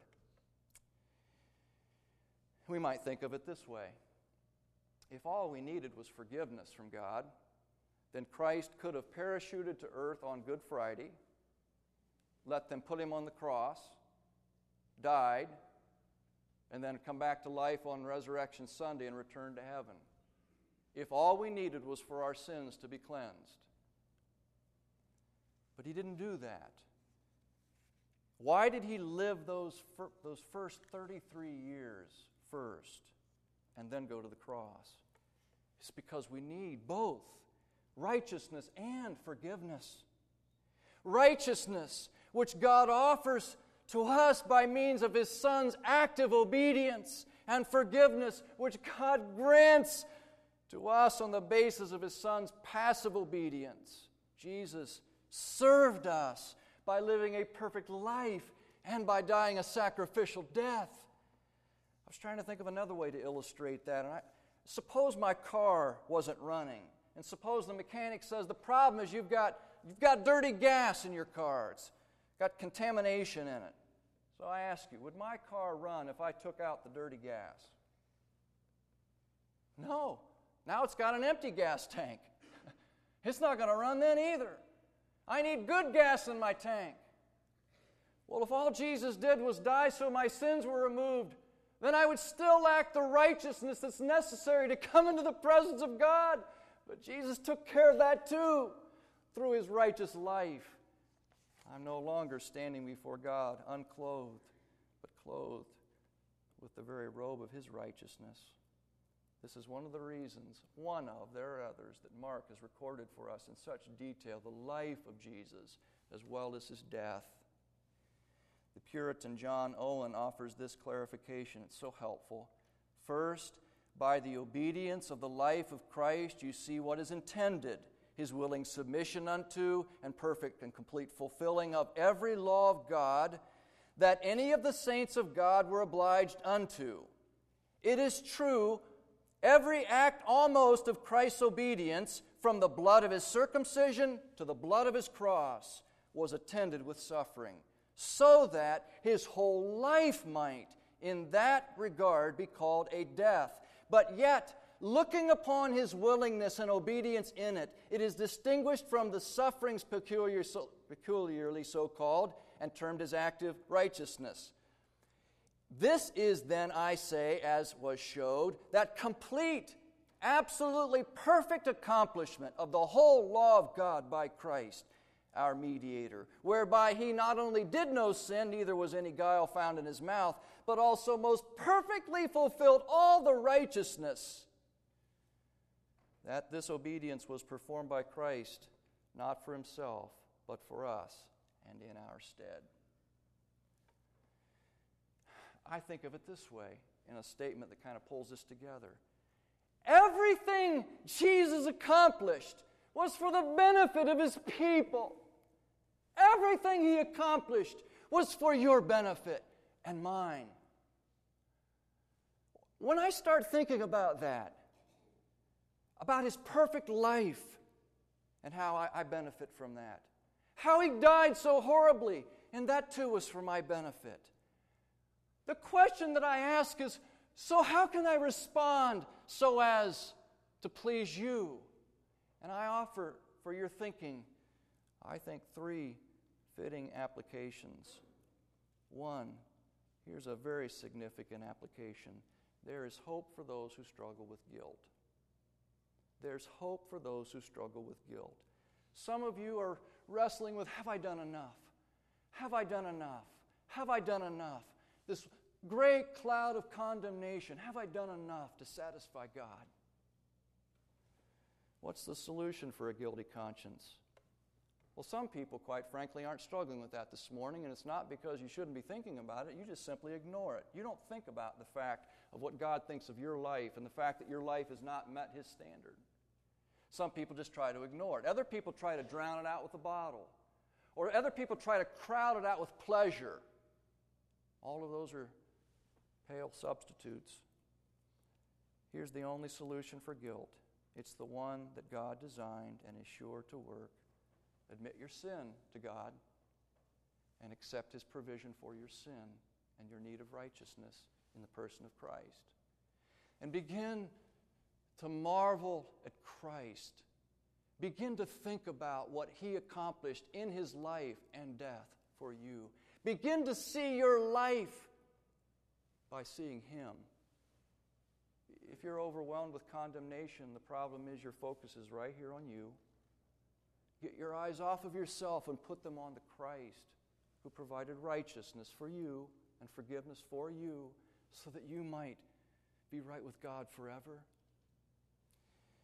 We might think of it this way. If all we needed was forgiveness from God, then Christ could have parachuted to earth on Good Friday, let them put Him on the cross, died, and then come back to life on Resurrection Sunday and return to heaven. If all we needed was for our sins to be cleansed. But He didn't do that. Why did He live those, fir- those first thirty-three years first and then go to the cross? It's because we need both righteousness and forgiveness. Righteousness, which God offers to us by means of His Son's active obedience, and forgiveness, which God grants to us on the basis of His Son's passive obedience. Jesus served us by living a perfect life and by dying a sacrificial death. I was trying to think of another way to illustrate that. And I, suppose my car wasn't running, and suppose the mechanic says the problem is you've got you've got dirty gas in your car. It's got contamination in it. So I ask you, would my car run if I took out the dirty gas? No. Now it's got an empty gas tank. It's not going to run then either. I need good gas in my tank. Well, if all Jesus did was die so my sins were removed, then I would still lack the righteousness that's necessary to come into the presence of God. But Jesus took care of that too through His righteous life. I'm no longer standing before God unclothed, but clothed with the very robe of His righteousness. This is one of the reasons, one of, there are others, that Mark has recorded for us in such detail the life of Jesus as well as His death. The Puritan John Owen offers this clarification. It's so helpful. First, by the obedience of the life of Christ, you see what is intended, His willing submission unto and perfect and complete fulfilling of every law of God that any of the saints of God were obliged unto. It is true, every act almost of Christ's obedience, from the blood of His circumcision to the blood of His cross, was attended with suffering, so that His whole life might, in that regard, be called a death. But yet, looking upon His willingness and obedience in it, it is distinguished from the sufferings peculiar, so, peculiarly so called and termed as active righteousness. This is then, I say, as was showed, that complete, absolutely perfect accomplishment of the whole law of God by Christ, our mediator, whereby He not only did no sin, neither was any guile found in His mouth, but also most perfectly fulfilled all the righteousness. That this obedience was performed by Christ, not for Himself, but for us, and in our stead. I think of it this way, in a statement that kind of pulls this together. Everything Jesus accomplished was for the benefit of His people. Everything He accomplished was for your benefit and mine. When I start thinking about that, about His perfect life and how I, I benefit from that, how He died so horribly, and that too was for my benefit. The question that I ask is, so how can I respond so as to please You? And I offer for your thinking, I think, three fitting applications. One, here's a very significant application. There is hope for those who struggle with guilt. There's hope for those who struggle with guilt. Some of you are wrestling with, have I done enough? Have I done enough? Have I done enough? This great cloud of condemnation. Have I done enough to satisfy God? What's the solution for a guilty conscience? Well, some people, quite frankly, aren't struggling with that this morning, and it's not because you shouldn't be thinking about it. You just simply ignore it. You don't think about the fact of what God thinks of your life and the fact that your life has not met His standard. Some people just try to ignore it. Other people try to drown it out with a bottle. Or other people try to crowd it out with pleasure. All of those are pale substitutes. Here's the only solution for guilt. It's the one that God designed and is sure to work. Admit your sin to God and accept His provision for your sin and your need of righteousness in the person of Christ. And begin to marvel at Christ. Begin to think about what He accomplished in His life and death for you. Begin to see your life by seeing Him. If you're overwhelmed with condemnation, the problem is your focus is right here on you. Get your eyes off of yourself and put them on the Christ who provided righteousness for you and forgiveness for you so that you might be right with God forever.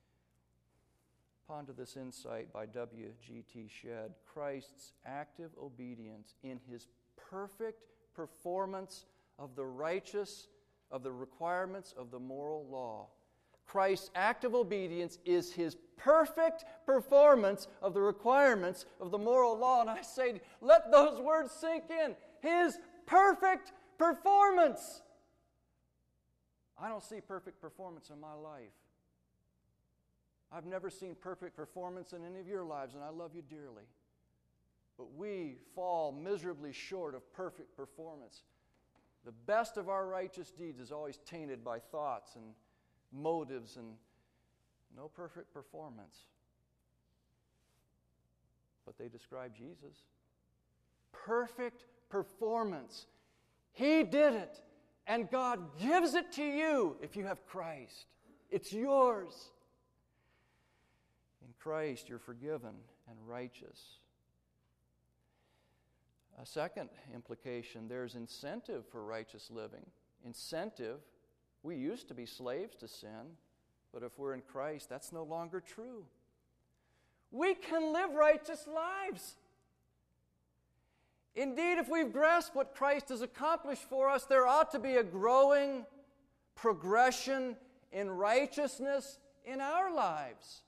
Ponder this insight by W G T Shedd. Christ's active obedience in his perfect performance of the righteous, of the requirements of the moral law. Christ's active obedience is his perfect performance of the requirements of the moral law. And I say, let those words sink in. His perfect performance. I don't see perfect performance in my life. I've never seen perfect performance in any of your lives, and I love you dearly. But we fall miserably short of perfect performance. The best of our righteous deeds is always tainted by thoughts and motives and no perfect performance. But they describe Jesus. Perfect performance. He did it, and God gives it to you if you have Christ. It's yours. In Christ, you're forgiven and righteous. A second implication, there's incentive for righteous living. Incentive, we used to be slaves to sin, but if we're in Christ, that's no longer true. We can live righteous lives. Indeed, if we've grasped what Christ has accomplished for us, there ought to be a growing progression in righteousness in our lives.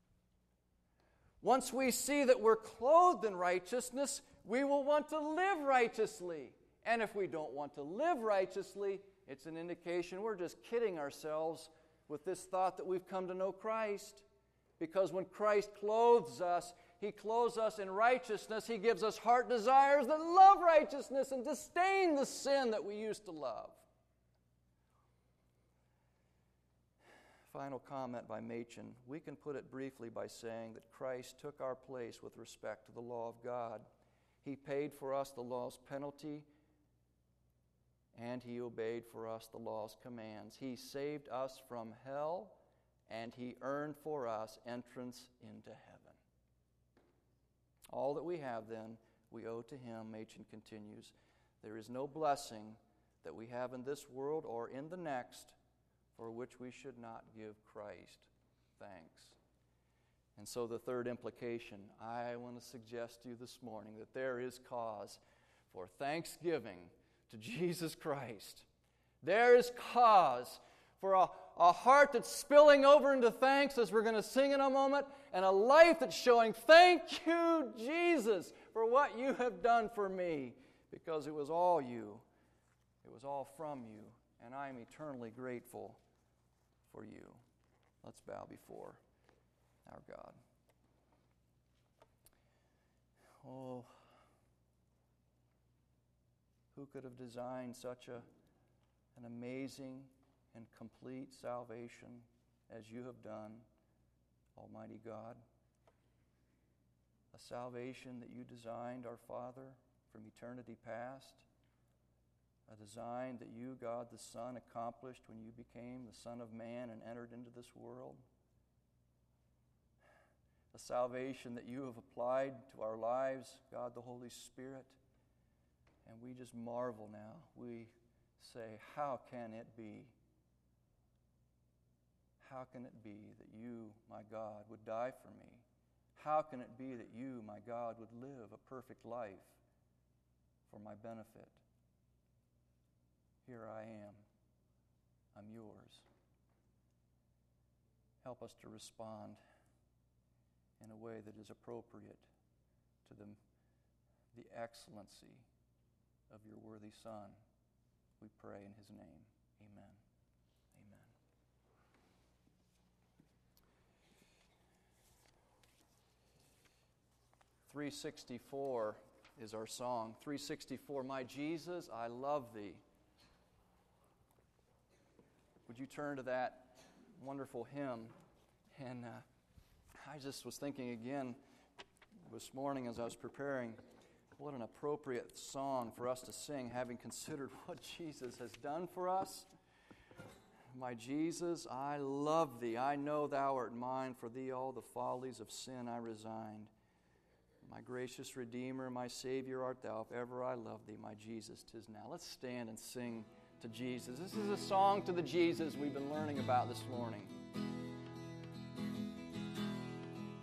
Once we see that we're clothed in righteousness, we will want to live righteously. And if we don't want to live righteously, it's an indication we're just kidding ourselves with this thought that we've come to know Christ. Because when Christ clothes us, He clothes us in righteousness. He gives us heart desires that love righteousness and disdain the sin that we used to love. Final comment by Machen. We can put it briefly by saying that Christ took our place with respect to the law of God. He paid for us the law's penalty, and He obeyed for us the law's commands. He saved us from hell, and He earned for us entrance into heaven. All that we have, then, we owe to Him. Machen continues, there is no blessing that we have in this world or in the next for which we should not give Christ thanks. And so the third implication, I want to suggest to you this morning that there is cause for thanksgiving to Jesus Christ. There is cause for a, a heart that's spilling over into thanks, as we're going to sing in a moment, and a life that's showing, thank you, Jesus, for what you have done for me, because it was all you. It was all from you, and I am eternally grateful for you. Let's bow before our God. Oh, who could have designed such a, an amazing and complete salvation as you have done, Almighty God? A salvation that you designed, our Father, from eternity past. A design that you, God the Son, accomplished when you became the Son of Man and entered into this world. A salvation that you have applied to our lives, God the Holy Spirit. And we just marvel now. We say, how can it be? How can it be that you, my God, would die for me? How can it be that you, my God, would live a perfect life for my benefit? Here I am. I'm yours. Help us to respond in a way that is appropriate to the, the excellency of your worthy Son. We pray in His name. Amen. Amen. three sixty-four is our song. three sixty-four, My Jesus, I love Thee. Would you turn to that wonderful hymn? And uh, I just was thinking again this morning as I was preparing, what an appropriate song for us to sing, having considered what Jesus has done for us. My Jesus, I love Thee. I know Thou art mine. For Thee all the follies of sin I resigned. My gracious Redeemer, my Savior art Thou. If ever I love Thee, my Jesus, 'tis now. Let's stand and sing to Jesus. This is a song to the Jesus we've been learning about this morning.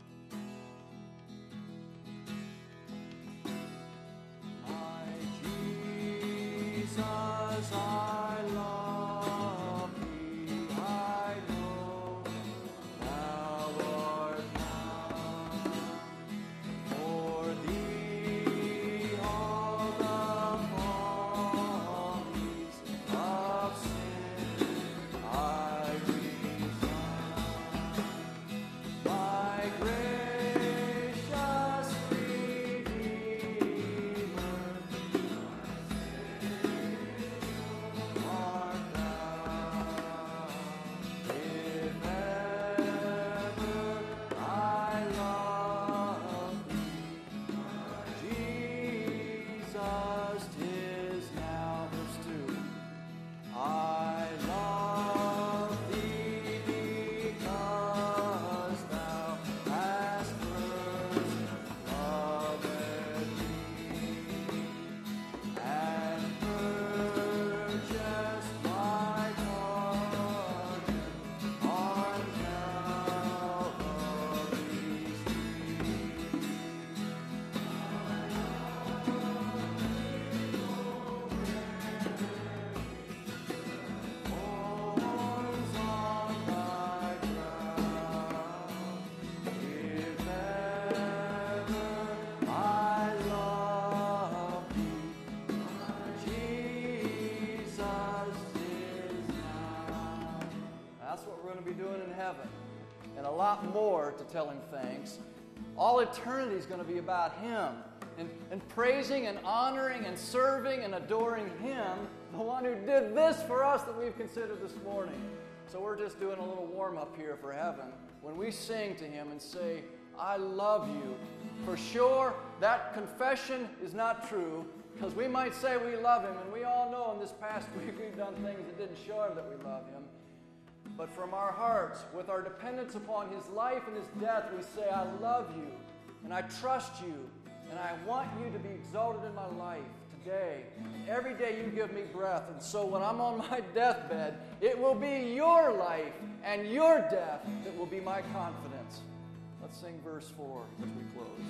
And a lot more to tell him thanks. All eternity is going to be about him and, and praising and honoring and serving and adoring him, the one who did this for us that we've considered this morning. So we're just doing a little warm-up here for heaven when we sing to him and say, I love you. For sure, that confession is not true, because we might say we love him, and we all know in this past week we've done things that didn't show him that we love him. But from our hearts, with our dependence upon his life and his death, we say, I love you, and I trust you, and I want you to be exalted in my life today. Every day you give me breath, and so when I'm on my deathbed, it will be your life and your death that will be my confidence. Let's sing verse four as we close.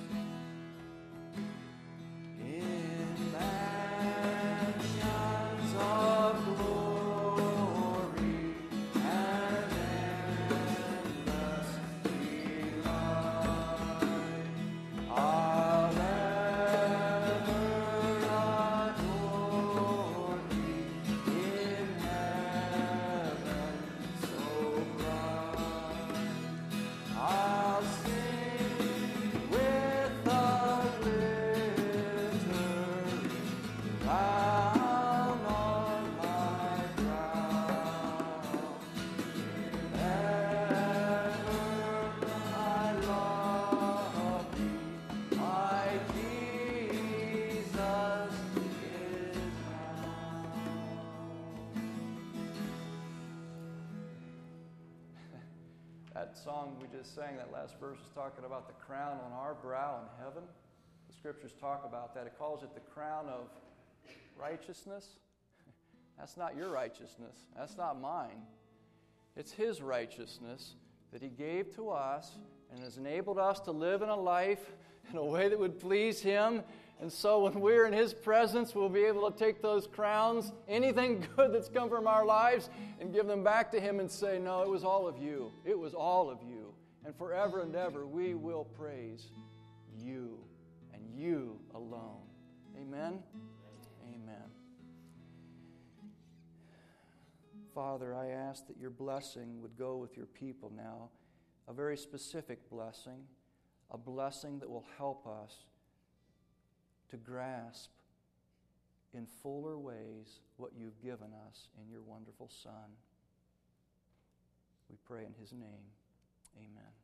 In mansions of glory and endless delight, I'll ever adore thee in heaven so bright. I'll sing with the glittering crown on my brow. Ever I love thee, my Jesus is now. That song we just sang, that last verse, is talking about the crown on our brow in heaven. The scriptures talk about that. It calls it the crown of righteousness. That's not your righteousness. That's not mine. It's his righteousness that he gave to us and has enabled us to live in a life in a way that would please him. And so when we're in his presence, we'll be able to take those crowns, anything good that's come from our lives, and give them back to him and say, no, it was all of you. It was all of you. And forever and ever, we will praise you and you alone. Amen? Amen. Father, I ask that your blessing would go with your people now, a very specific blessing, a blessing that will help us to grasp in fuller ways what you've given us in your wonderful Son. We pray in his name. Amen.